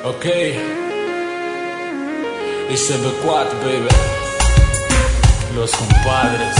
Ok, isso é B4, baby. Los compadres.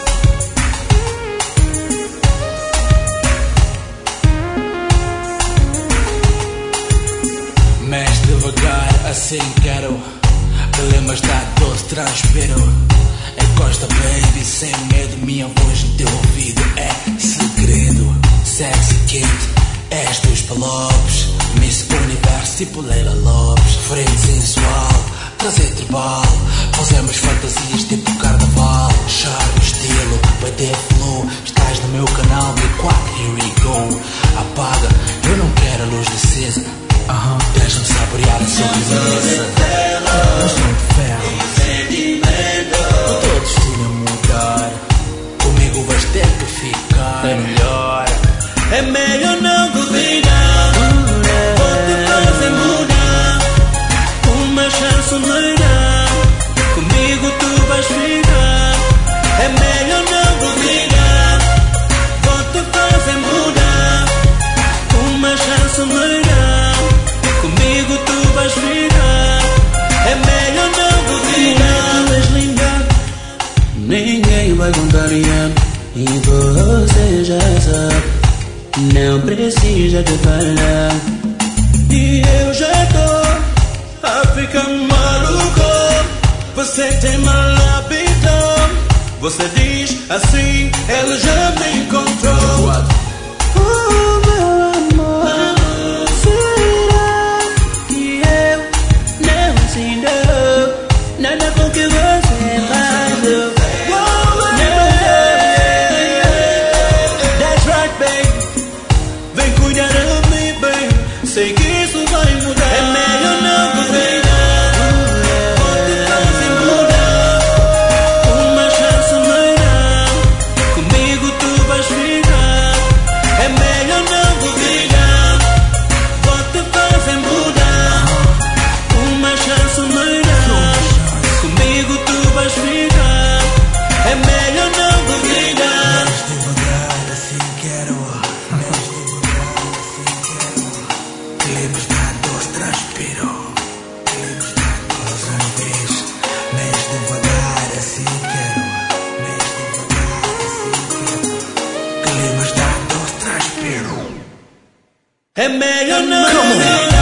Mexe devagar, assim quero. Problemas da doce, transpiro. Encosta, baby, sem medo. Minha voz no teu ouvido é segredo. Sexy kid, és dos palopes. Miss Universo, tipo Leila Lopes. Frente sensual, trazer tribal. Fazemos fantasias tipo carnaval. Charme, estilo, bater flow. Estás no meu canal B4, here we go. Apaga, eu não quero a luz acesa. Deixa-me saborear a sobremesa. Noção de ferro, o teu destino a mudar. Comigo vais ter que ficar. É melhor. É melhor não duvidar. Vou te fazer mudar. Uma chance me dá. Comigo tu vais ficar. É melhor não duvidar. Vou te fazer mudar. Uma chance me dá. Comigo tu vais ficar. É melhor não duvidar. Tu és linda, ninguém vai contrariar. E você já sabe, não precisa de falar. E eu já tô a ficar maluco. Você tem mal hábito. Você diz assim, ela já me encontrou. Oh, meu amor, será que eu não sinto nada com que você faz? Sei que isso vai mudar. É melhor não duvidar. Vou te fazer mudar. Uma chance me dá. Comigo tu vais ficar. É melhor não duvidar. Vou te fazer mudar. Uma chance me dá. Comigo tu vais ficar. É melhor não duvidar. Mais devagar, assim quero. Libertados, transpiro. Libertados, uma vez. Mexe devagar, assim quero. Mexe devagar, assim quero. Libertados, transpiro. É melhor não.